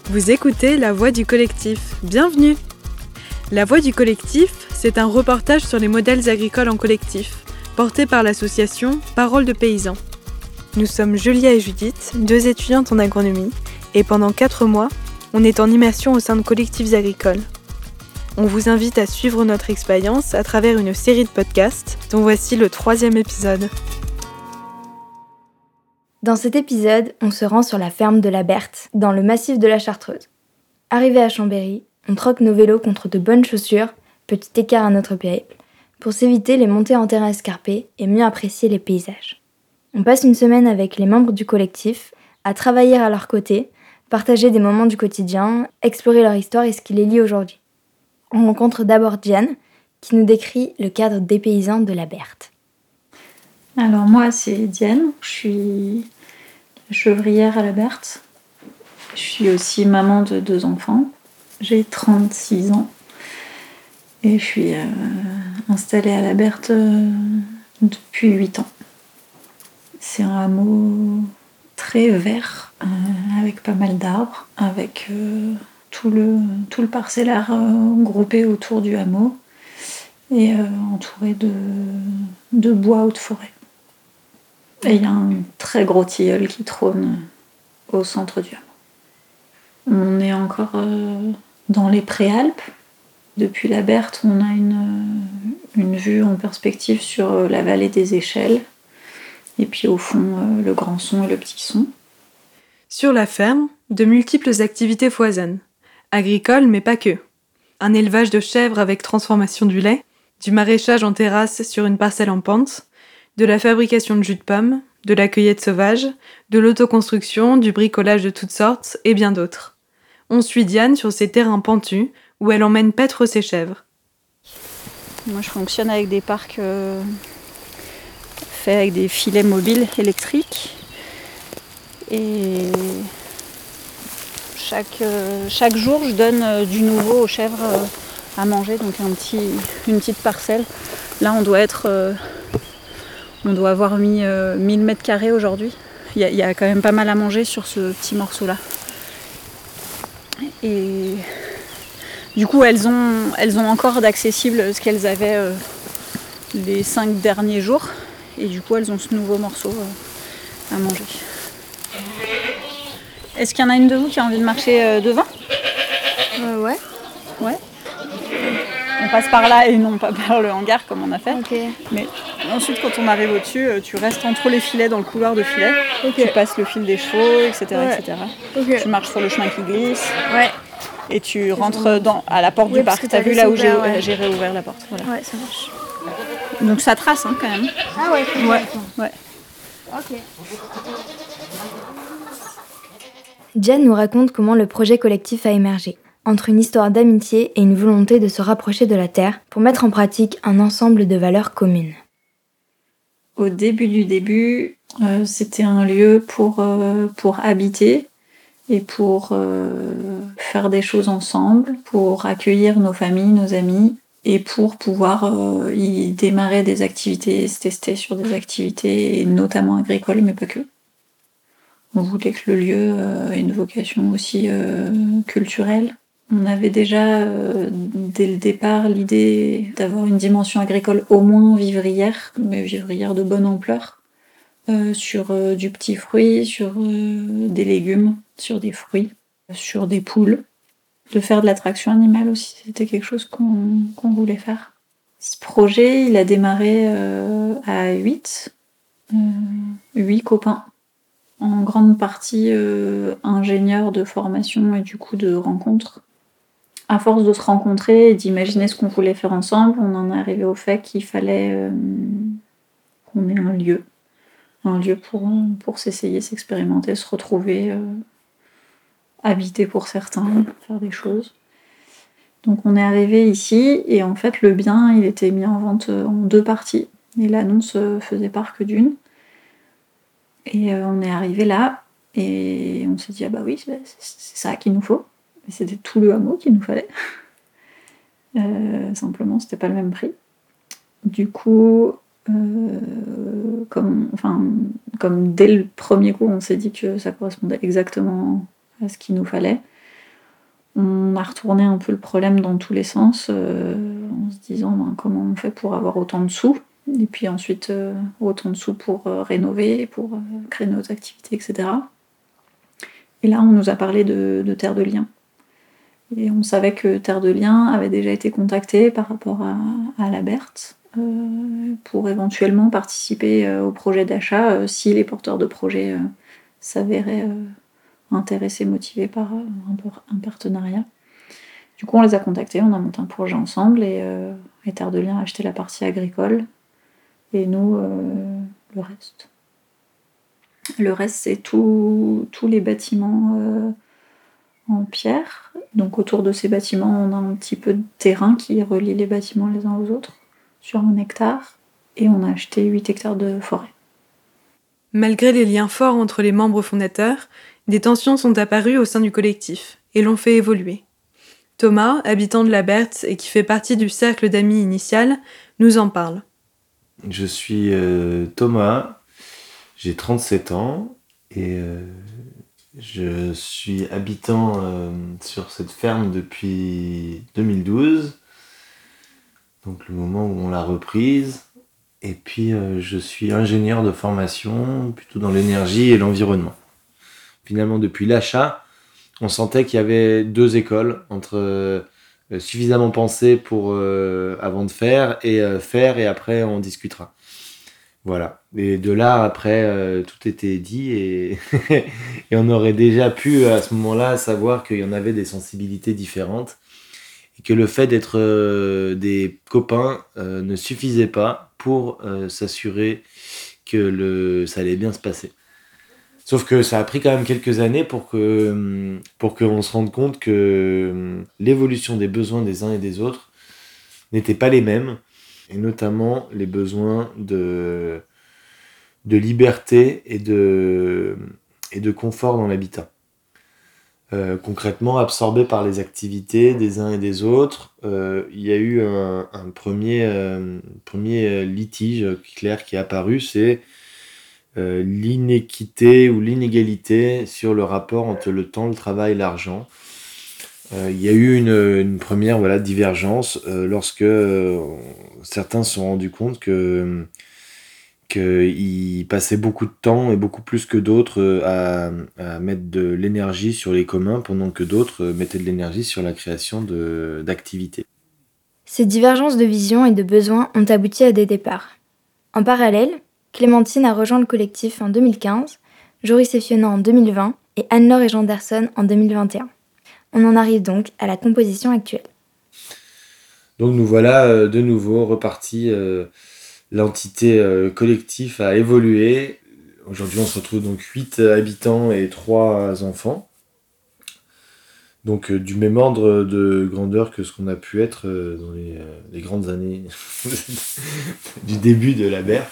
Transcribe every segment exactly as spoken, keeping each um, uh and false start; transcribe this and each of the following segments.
Vous écoutez La Voix du collectif. Bienvenue! La Voix du collectif, c'est un reportage sur les modèles agricoles en collectif, porté par l'association Parole de paysans. Nous sommes Julia et Judith, deux étudiantes en agronomie, et pendant quatre mois, on est en immersion au sein de collectifs agricoles. On vous invite à suivre notre expérience à travers une série de podcasts, dont voici le troisième épisode. Dans cet épisode, on se rend sur la ferme de la Berthe, dans le massif de la Chartreuse. Arrivé à Chambéry, on troque nos vélos contre de bonnes chaussures, petit écart à notre périple, pour s'éviter les montées en terrain escarpé et mieux apprécier les paysages. On passe une semaine avec les membres du collectif, à travailler à leur côté, partager des moments du quotidien, explorer leur histoire et ce qui les lie aujourd'hui. On rencontre d'abord Diane, qui nous décrit le cadre dépaysant de la Berthe. Alors moi, c'est Diane, je suis chevrière à la Berthe. Je suis aussi maman de deux enfants. J'ai trente-six ans et je suis euh, installée à la Berthe euh, depuis huit ans. C'est un hameau très vert, euh, avec pas mal d'arbres, avec euh, tout, le, tout le parcellaire euh, groupé autour du hameau et euh, entouré de, de bois ou de forêt. Et il y a un très gros tilleul qui trône au centre du hameau. On est encore euh, dans les Préalpes. Depuis la Berthe, on a une, une vue en perspective sur la vallée des Échelles. Et puis au fond, euh, le Grand Son et le Petit Son. Sur la ferme, de multiples activités foisonnent. Agricoles, mais pas que. Un élevage de chèvres avec transformation du lait, du maraîchage en terrasse sur une parcelle en pente, de la fabrication de jus de pomme, de la cueillette sauvage, de l'autoconstruction, du bricolage de toutes sortes et bien d'autres. On suit Diane sur ces terrains pentus où elle emmène paître ses chèvres. Moi je fonctionne avec des parcs euh, faits avec des filets mobiles électriques et chaque, euh, chaque jour je donne euh, du nouveau aux chèvres euh, à manger, donc un petit, une petite parcelle. Là on doit être... Euh, On doit avoir mis euh, mille mètres carrés aujourd'hui. Il y, y a quand même pas mal à manger sur ce petit morceau-là. Et du coup, elles ont, elles ont encore d'accessible ce qu'elles avaient euh, les cinq derniers jours. Et du coup, elles ont ce nouveau morceau euh, à manger. Est-ce qu'il y en a une de vous qui a envie de marcher euh, devant ? Euh, ouais. Ouais. On passe par là et non pas par le hangar comme on a fait. Okay. Mais ensuite, quand on arrive au-dessus, tu restes entre les filets dans le couloir de filets. Okay. Tu passes le fil des chevaux, et cetera, ouais. et cetera. Okay. Tu marches sur le chemin qui glisse. Ouais. Et tu rentres dans, à la porte oui, du parc. Tu as vu là où j'ai, ouais. j'ai réouvert la porte. Voilà. Ouais, ça marche. Donc ça trace hein, quand même. Ah ouais. Ouais. ouais. Ok. Diane nous raconte comment le projet collectif a émergé, entre une histoire d'amitié et une volonté de se rapprocher de la terre pour mettre en pratique un ensemble de valeurs communes. Au début du début, euh, c'était un lieu pour, euh, pour habiter et pour euh, faire des choses ensemble, pour accueillir nos familles, nos amis et pour pouvoir euh, y démarrer des activités, se tester sur des activités, notamment agricoles, mais pas que. On voulait que le lieu euh, ait une vocation aussi euh, culturelle. On avait déjà, euh, dès le départ, l'idée d'avoir une dimension agricole au moins vivrière, mais vivrière de bonne ampleur, euh, sur euh, du petit fruit, sur euh, des légumes, sur des fruits, sur des poules. De faire de l'attraction animale aussi, c'était quelque chose qu'on, qu'on voulait faire. Ce projet, il a démarré euh, à huit, euh, huit copains, en grande partie euh, ingénieurs de formation et du coup de rencontres. À force de se rencontrer et d'imaginer ce qu'on voulait faire ensemble, on en est arrivé au fait qu'il fallait euh, qu'on ait un lieu. Un lieu pour, pour s'essayer, s'expérimenter, se retrouver, euh, habiter pour certains, faire des choses. Donc on est arrivé ici et en fait le bien il était mis en vente en deux parties. Et l'annonce faisait part que d'une. Et euh, on est arrivé là et on s'est dit ah bah oui, c'est, c'est ça qu'il nous faut. Et c'était tout le hameau qu'il nous fallait. Euh, simplement, c'était pas le même prix. Du coup, euh, comme, enfin, comme dès le premier coup, on s'est dit que ça correspondait exactement à ce qu'il nous fallait. On a retourné un peu le problème dans tous les sens, euh, en se disant ben, comment on fait pour avoir autant de sous, et puis ensuite euh, autant de sous pour euh, rénover, pour euh, créer nos activités, et cetera. Et là, on nous a parlé de, de Terre de Liens. Et on savait que Terre de Liens avait déjà été contactée par rapport à, à la Berthe euh, pour éventuellement participer euh, au projet d'achat euh, si les porteurs de projets euh, s'avéraient euh, intéressés, motivés par euh, un, un partenariat. Du coup, on les a contactés, on a monté un projet ensemble et, euh, et Terre de Liens a acheté la partie agricole et nous, euh, le reste. Le reste, c'est tous les bâtiments euh, en pierre. Donc autour de ces bâtiments, on a un petit peu de terrain qui relie les bâtiments les uns aux autres, sur un hectare. Et on a acheté huit hectares de forêt. Malgré les liens forts entre les membres fondateurs, des tensions sont apparues au sein du collectif et l'ont fait évoluer. Thomas, habitant de la Berthe et qui fait partie du cercle d'amis initial, nous en parle. Je suis euh, Thomas, j'ai trente-sept ans et euh, je suis habitant euh, sur cette ferme depuis deux mille douze, donc le moment où on l'a reprise. Et puis euh, je suis ingénieur de formation, plutôt dans l'énergie et l'environnement. Finalement, depuis l'achat, on sentait qu'il y avait deux écoles, entre euh, suffisamment penser pour euh, avant de faire et euh, faire et après on discutera. Voilà. Et de là, après, euh, tout était dit et, et on aurait déjà pu, à ce moment-là, savoir qu'il y en avait des sensibilités différentes et que le fait d'être euh, des copains euh, ne suffisait pas pour euh, s'assurer que le, ça allait bien se passer. Sauf que ça a pris quand même quelques années pour que pour qu'on se rende compte que l'évolution des besoins des uns et des autres n'était pas les mêmes, et notamment les besoins de, de liberté et de, et de confort dans l'habitat. Euh, concrètement, absorbés par les activités des uns et des autres, euh, il y a eu un, un premier, euh, premier litige clair qui est apparu, c'est Euh, l'inéquité ou l'inégalité sur le rapport entre le temps, le travail et l'argent. Euh, il y a eu une, une première voilà, divergence euh, lorsque euh, certains se sont rendus compte que qu'ils passaient beaucoup de temps et beaucoup plus que d'autres euh, à, à mettre de l'énergie sur les communs pendant que d'autres euh, mettaient de l'énergie sur la création de, d'activités. Ces divergences de vision et de besoins ont abouti à des départs. En parallèle, Clémentine a rejoint le collectif en deux mille quinze, Joris et Fiona en deux mille vingt et Anne-Laure et Janderson en deux mille vingt et un. On en arrive donc à la composition actuelle. Donc nous voilà euh, de nouveau repartis. Euh, l'entité euh, collective a évolué. Aujourd'hui, on se retrouve donc huit habitants et trois enfants. Donc euh, du même ordre de grandeur que ce qu'on a pu être euh, dans les, euh, les grandes années du début de la Berthe.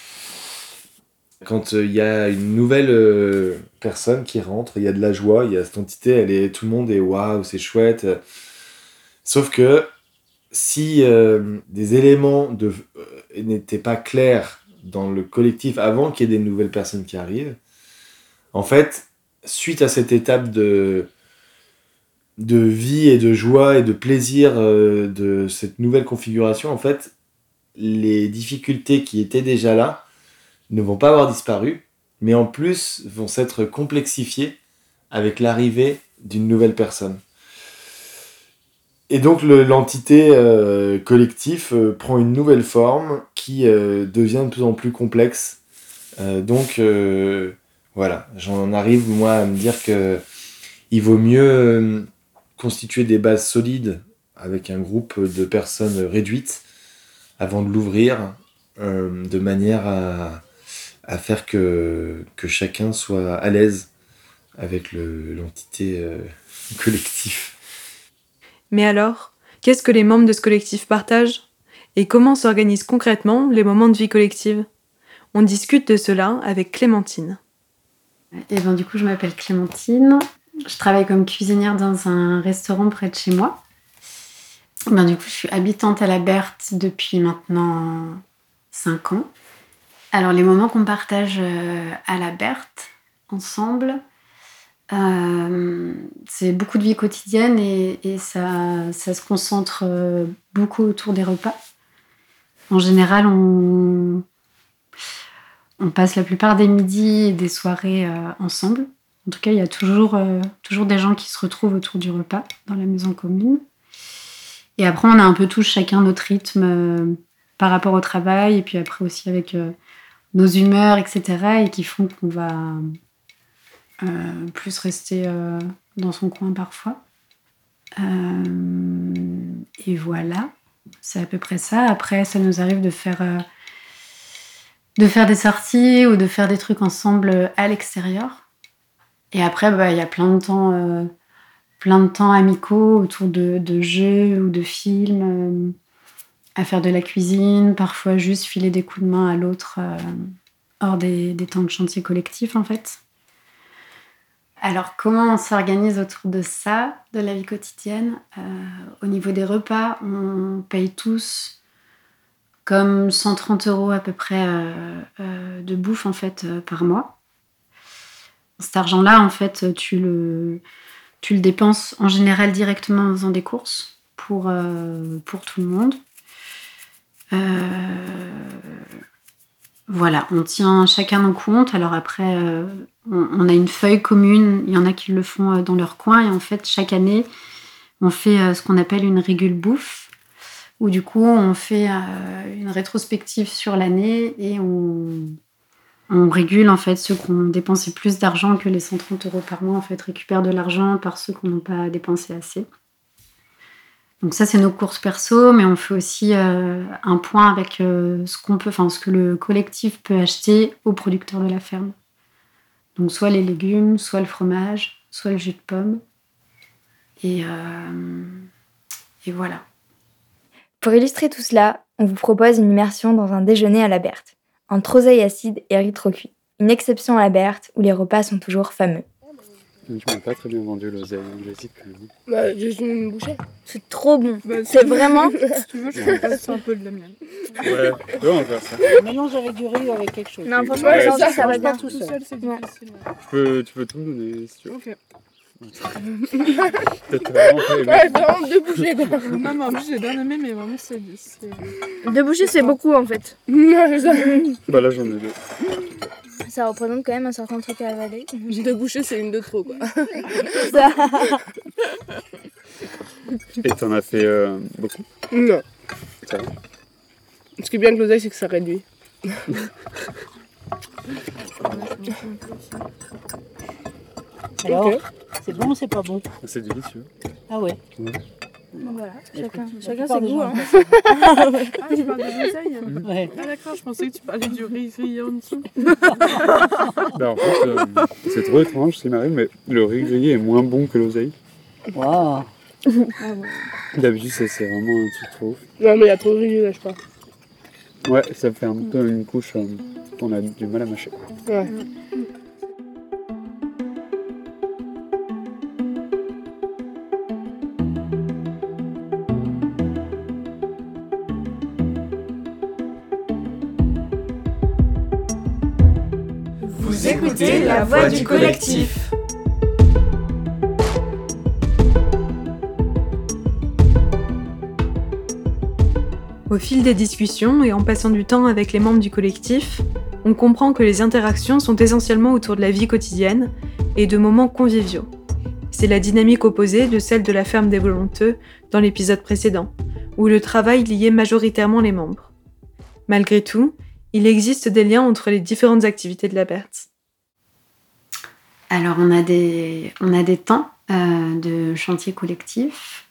Quand il euh, y a une nouvelle euh, personne qui rentre, il y a de la joie, il y a cette entité, elle est, tout le monde est waouh, c'est chouette. Sauf que si euh, des éléments de, euh, n'étaient pas clairs dans le collectif avant qu'il y ait des nouvelles personnes qui arrivent, en fait, suite à cette étape de, de vie et de joie et de plaisir euh, de cette nouvelle configuration, en fait, les difficultés qui étaient déjà là ne vont pas avoir disparu, mais en plus vont s'être complexifiées avec l'arrivée d'une nouvelle personne. Et donc le, l'entité euh, collective euh, prend une nouvelle forme qui euh, devient de plus en plus complexe. Euh, donc euh, voilà, j'en arrive moi à me dire que il vaut mieux euh, constituer des bases solides avec un groupe de personnes réduites avant de l'ouvrir euh, de manière à à faire que, que chacun soit à l'aise avec le, l'entité euh, collective. Mais alors, qu'est-ce que les membres de ce collectif partagent ? Et comment s'organisent concrètement les moments de vie collective ? On discute de cela avec Clémentine. Et ben, du coup, je m'appelle Clémentine. Je travaille comme cuisinière dans un restaurant près de chez moi. Ben, du coup, je suis habitante à la Berthe depuis maintenant cinq ans. Alors, les moments qu'on partage à la Berthe, ensemble, Euh, c'est beaucoup de vie quotidienne et, et ça, ça se concentre euh, beaucoup autour des repas. En général, on, on passe la plupart des midis et des soirées euh, ensemble. En tout cas, il y a toujours, euh, toujours des gens qui se retrouvent autour du repas dans la maison commune. Et après, on a un peu tous chacun notre rythme euh, par rapport au travail et puis après aussi avec euh, nos humeurs, et cetera. Et qui font qu'on va euh, plus rester euh, dans son coin parfois. Euh, et voilà. C'est à peu près ça. Après, ça nous arrive de faire, euh, de faire des sorties ou de faire des trucs ensemble à l'extérieur. Et après, bah, y a plein de temps, euh, plein de temps amicaux autour de, de jeux ou de films, euh, à faire de la cuisine, parfois juste filer des coups de main à l'autre euh, hors des, des temps de chantier collectif, en fait. Alors, comment on s'organise autour de ça, de la vie quotidienne ? euh, Au niveau des repas, on paye tous comme cent trente euros à peu près euh, euh, de bouffe en fait euh, par mois. Cet argent-là, en fait, tu le, tu le dépenses en général directement en faisant des courses pour, euh, pour tout le monde. Euh, voilà, on tient chacun nos comptes. Alors après... Euh, on a une feuille commune, il y en a qui le font dans leur coin et en fait chaque année on fait ce qu'on appelle une régule bouffe où du coup on fait une rétrospective sur l'année et on, on régule en fait ceux qui ont dépensé plus d'argent que les cent trente euros par mois en fait récupèrent de l'argent par ceux qui n'ont pas dépensé assez. Donc ça c'est nos courses perso, mais on fait aussi euh, un point avec euh, ce qu'on peut, enfin ce que le collectif peut acheter aux producteurs de la ferme. Donc soit les légumes, soit le fromage, soit le jus de pomme. Et, euh, et voilà. Pour illustrer tout cela, on vous propose une immersion dans un déjeuner à la Berthe, entre oseille acide et riz trop cuit. Une exception à la Berthe où les repas sont toujours fameux. Tu m'as pas très bien vendu l'oseille, j'hésite quand même. Bah, j'ai une bouchée. C'est trop bon. Bah, c'est vraiment... Si tu veux, je te passe un peu de la mienne. Ouais, ouais, on va faire ça. Mélange avec du riz ou avec quelque chose. Non, franchement, Ouais, ça, ça, ça, ça va bien. Tout seul, c'est Ouais. difficile. Tu peux, tu peux tout me donner si tu veux. Ok. Peut-être vraiment pas aimé. Ouais, vraiment deux bouchées quoi. Non, mais en plus, j'ai bien aimé, mais vraiment, c'est. c'est... Deux bouchées, c'est beaucoup en fait. Non, c'est ça. Bah là j'en ai deux. Ça représente quand même un certain truc à avaler. Deux bouchées, c'est une de trop quoi. Ça. Et t'en as fait euh, beaucoup? Non. Ça va. Ce qui est bien avec l'oseille, c'est que ça réduit. Alors, Ok. c'est bon ou c'est pas bon? C'est délicieux. Ah ouais. Ouais. Voilà, chacun, La chacun plupart ses des goûts. gens Hein. Ah, tu parles des oseilles? Ouais. Ah, d'accord, je pensais que tu parlais du riz grillé en dessous. Bah en fait, euh, c'est trop étrange ce qui m'arrive, mais le riz grillé est moins bon que l'oseille. Waouh. D'habitude, c'est c'est vraiment un truc trop ouf. Non, mais il y a trop de riz, là, je crois. Ouais, ça fait un peu une couche euh, qu'on a du mal à mâcher. Ouais. Vous écoutez La Voix du Collectif. Au fil des discussions et en passant du temps avec les membres du collectif, on comprend que les interactions sont essentiellement autour de la vie quotidienne et de moments conviviaux. C'est la dynamique opposée de celle de la ferme des Volonteux dans l'épisode précédent, où le travail liait majoritairement les membres. Malgré tout, il existe des liens entre les différentes activités de la Berthe. Alors on a des, on a des temps euh, de chantier collectif.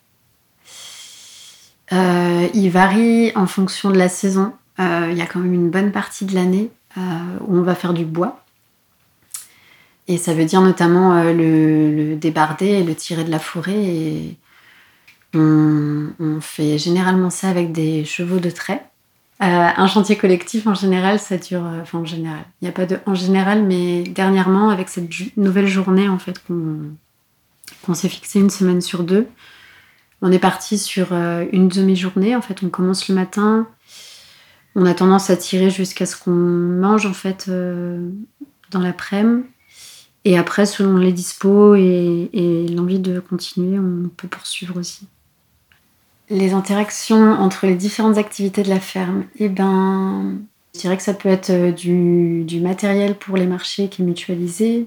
Euh, il varie en fonction de la saison. Euh, il y a quand même une bonne partie de l'année euh, où on va faire du bois. Et ça veut dire notamment euh, le, le débarder et le tirer de la forêt. Et on, on fait généralement ça avec des chevaux de trait. Euh, un chantier collectif, en général, ça dure... Euh, enfin, en général, il n'y a pas de en général, mais dernièrement, avec cette ju- nouvelle journée, en fait, qu'on, qu'on s'est fixé une semaine sur deux, on est parti sur euh, une demi-journée. En fait, on commence le matin. On a tendance à tirer jusqu'à ce qu'on mange, en fait, euh, dans l'après-midi. Et après, selon les dispos et, et l'envie de continuer, on peut poursuivre aussi. Les interactions entre les différentes activités de la ferme, eh ben, je dirais que ça peut être du, du matériel pour les marchés qui est mutualisé,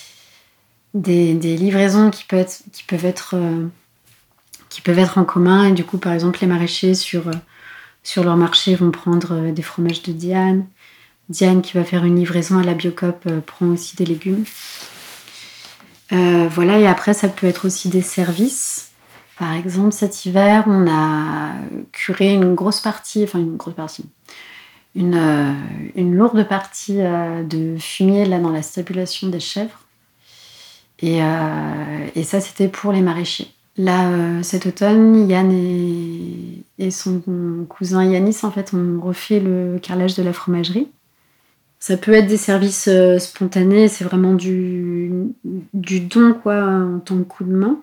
des, des livraisons qui peuvent être, qui peuvent être, euh, qui peuvent être en commun. Et du coup, par exemple, les maraîchers sur, euh, sur leur marché vont prendre euh, des fromages de Diane. Diane qui va faire une livraison à la Biocoop euh, prend aussi des légumes. Euh, voilà, et après, ça peut être aussi des services. Par exemple, cet hiver, on a curé une grosse partie, enfin une grosse partie, une, euh, une lourde partie euh, de fumier là dans la stabulation des chèvres. Et, euh, et ça, c'était pour les maraîchers. Là, euh, cet automne, Yann et, et son cousin Yanis, en fait, ont refait le carrelage de la fromagerie. Ça peut être des services euh, spontanés, c'est vraiment du, du don, quoi, en tant que coup de main.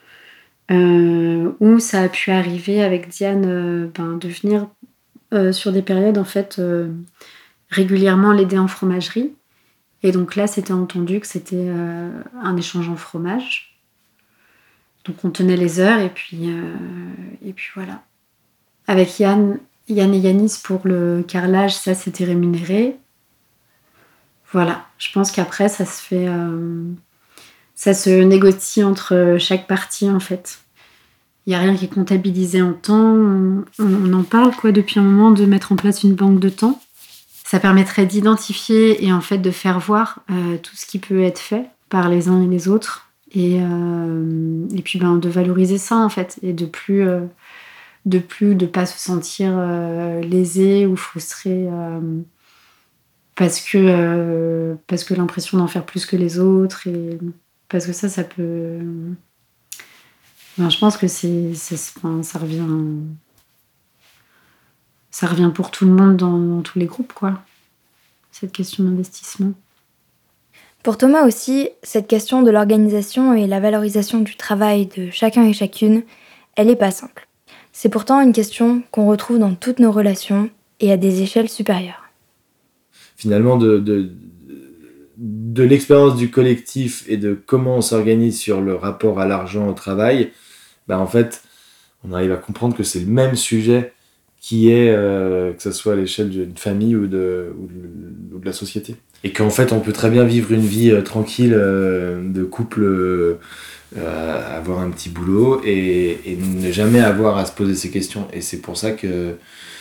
Euh, où ça a pu arriver avec Diane euh, ben, de venir euh, sur des périodes en fait euh, régulièrement l'aider en fromagerie, et donc là c'était entendu que c'était euh, un échange en fromage, donc on tenait les heures et puis, euh, et puis voilà. Avec Yann, Yann et Yanis pour le carrelage, ça c'était rémunéré. Voilà, je pense qu'après ça se fait euh, ça se négocie entre chaque partie en fait. Il n'y a rien qui est comptabilisé en temps. On, on en parle quoi depuis un moment de mettre en place une banque de temps. Ça permettrait d'identifier et en fait de faire voir euh, tout ce qui peut être fait par les uns et les autres. Et, euh, et puis ben, de valoriser ça en fait. Et de plus euh, de plus de pas se sentir euh, lésé ou frustré euh, parce que, euh, parce que l'impression d'en faire plus que les autres. Et parce que ça, ça peut... Ben, je pense que c'est, c'est, enfin, ça revient, ça revient pour tout le monde dans, dans tous les groupes, quoi. Cette question d'investissement. Pour Thomas aussi, cette question de l'organisation et la valorisation du travail de chacun et chacune, elle n'est pas simple. C'est pourtant une question qu'on retrouve dans toutes nos relations et à des échelles supérieures. Finalement, de, de, de l'expérience du collectif et de comment on s'organise sur le rapport à l'argent, au travail, bah en fait, on arrive à comprendre que c'est le même sujet qui est, euh, que ce soit à l'échelle d'une famille ou de, ou de, ou de la société. Et qu'en fait, on peut très bien vivre une vie euh, tranquille euh, de couple, euh, avoir un petit boulot et, et ne jamais avoir à se poser ces questions. Et c'est pour ça que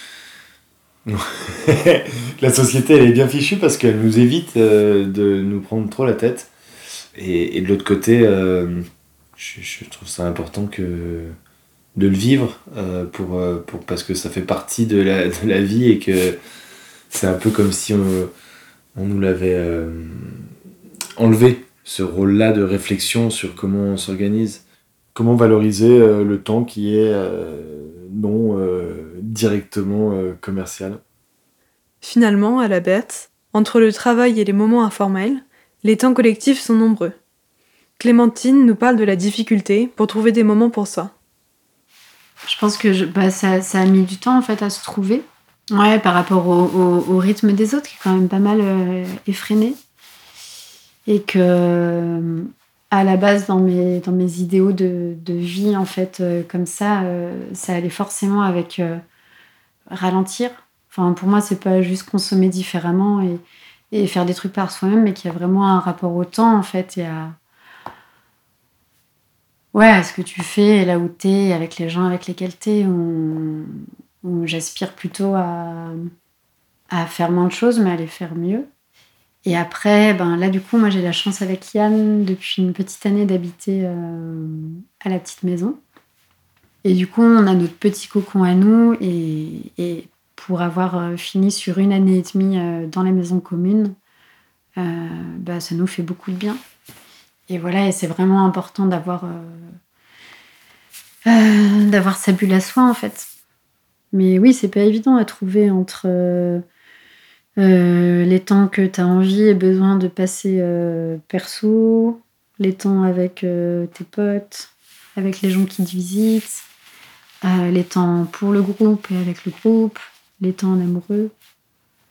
la société, elle est bien fichue parce qu'elle nous évite euh, de nous prendre trop la tête. Et, et de l'autre côté... Euh, Je, je trouve ça important que de le vivre euh, pour, pour, parce que ça fait partie de la, de la vie et que c'est un peu comme si on, on nous l'avait euh, enlevé, ce rôle-là de réflexion sur comment on s'organise. Comment valoriser euh, le temps qui est euh, non euh, directement euh, commercial. Finalement, à la Berthe, entre le travail et les moments informels, les temps collectifs sont nombreux. Clémentine nous parle de la difficulté pour trouver des moments pour ça. Je pense que je, bah, ça, ça a mis du temps en fait à se trouver. Ouais, par rapport au, au, au rythme des autres qui est quand même pas mal euh, effréné. Et que euh, à la base dans mes, dans mes idéaux de, de vie en fait euh, comme ça, euh, ça allait forcément avec euh, ralentir. Enfin pour moi c'est pas juste consommer différemment et, et faire des trucs par soi-même, mais qu'il y a vraiment un rapport au temps en fait et à ouais, à ce que tu fais, là où t'es, avec les gens avec lesquels t'es, où, où j'aspire plutôt à, à faire moins de choses, mais à les faire mieux. Et après, ben là, du coup, moi, j'ai la chance avec Yann, depuis une petite année, d'habiter euh, à la petite maison. Et du coup, on a notre petit cocon à nous, et, et pour avoir euh, fini sur une année et demie euh, dans la maison commune, euh, bah, ça nous fait beaucoup de bien. Et voilà, et c'est vraiment important d'avoir, euh, euh, d'avoir sa bulle à soi, en fait. Mais oui, c'est pas évident à trouver entre euh, euh, les temps que t'as envie et besoin de passer euh, perso, les temps avec euh, tes potes, avec les gens qui te visitent, euh, les temps pour le groupe et avec le groupe, les temps en amoureux.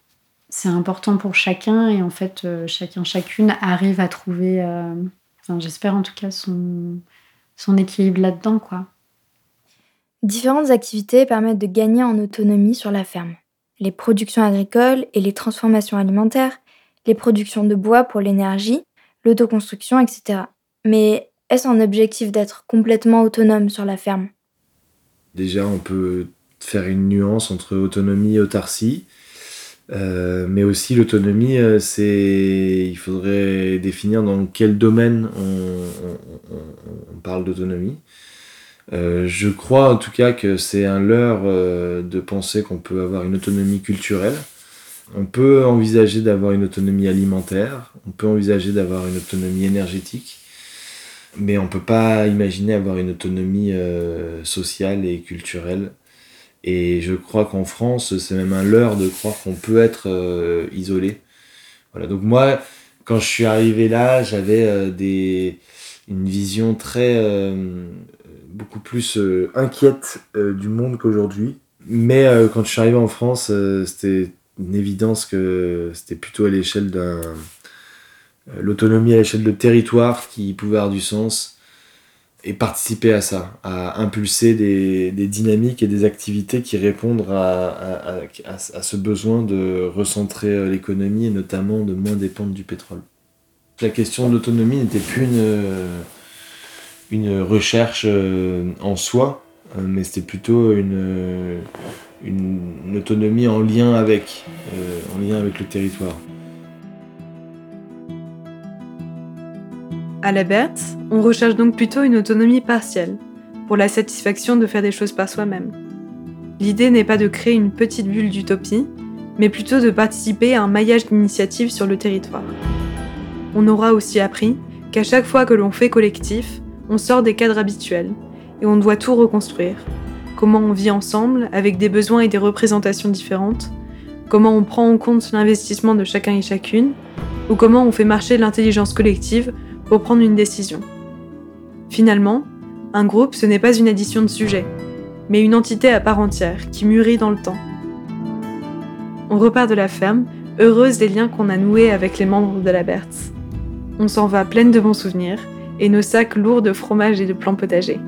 c'est important pour chacun et en fait, euh, chacun, chacune arrive à trouver, euh, enfin, j'espère en tout cas, son, son équilibre là-dedans, quoi. Différentes activités permettent de gagner en autonomie sur la ferme. Les productions agricoles et les transformations alimentaires, les productions de bois pour l'énergie, l'autoconstruction, et cetera. Mais est-ce un objectif d'être complètement autonome sur la ferme ? Déjà, on peut faire une nuance entre autonomie et autarcie. Euh, mais aussi l'autonomie, euh, c'est... il faudrait définir dans quel domaine on, on, on, on parle d'autonomie. Euh, je crois en tout cas que c'est un leurre euh, de penser qu'on peut avoir une autonomie culturelle. On peut envisager d'avoir une autonomie alimentaire, on peut envisager d'avoir une autonomie énergétique, mais on ne peut pas imaginer avoir une autonomie euh, sociale et culturelle. Et je crois qu'en France, c'est même un leurre de croire qu'on peut être euh, isolé. Voilà. Donc moi, quand je suis arrivé là, j'avais euh, des, une vision très, euh, beaucoup plus euh, inquiète euh, du monde qu'aujourd'hui. Mais euh, quand je suis arrivé en France, euh, c'était une évidence que c'était plutôt à l'échelle d'un... Euh, l'autonomie à l'échelle de territoire qui pouvait avoir du sens. Et participer à ça, à impulser des, des dynamiques et des activités qui répondent à, à, à, à ce besoin de recentrer l'économie et notamment de moins dépendre du pétrole. La question de l'autonomie n'était plus une, une recherche en soi, mais c'était plutôt une, une, une autonomie en lien avec, euh, en lien avec le territoire. À la Berthe, on recherche donc plutôt une autonomie partielle, pour la satisfaction de faire des choses par soi-même. L'idée n'est pas de créer une petite bulle d'utopie, mais plutôt de participer à un maillage d'initiatives sur le territoire. On aura aussi appris qu'à chaque fois que l'on fait collectif, on sort des cadres habituels, et on doit tout reconstruire. Comment on vit ensemble, avec des besoins et des représentations différentes, comment on prend en compte l'investissement de chacun et chacune, ou comment on fait marcher l'intelligence collective pour prendre une décision. Finalement, un groupe, ce n'est pas une addition de sujets, mais une entité à part entière, qui mûrit dans le temps. On repart de la ferme, heureuse des liens qu'on a noués avec les membres de la Berthe. On s'en va pleine de bons souvenirs, et nos sacs lourds de fromage et de plants potagers.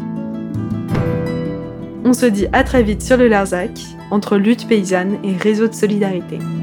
On se dit à très vite sur le Larzac, entre lutte paysanne et réseau de solidarité.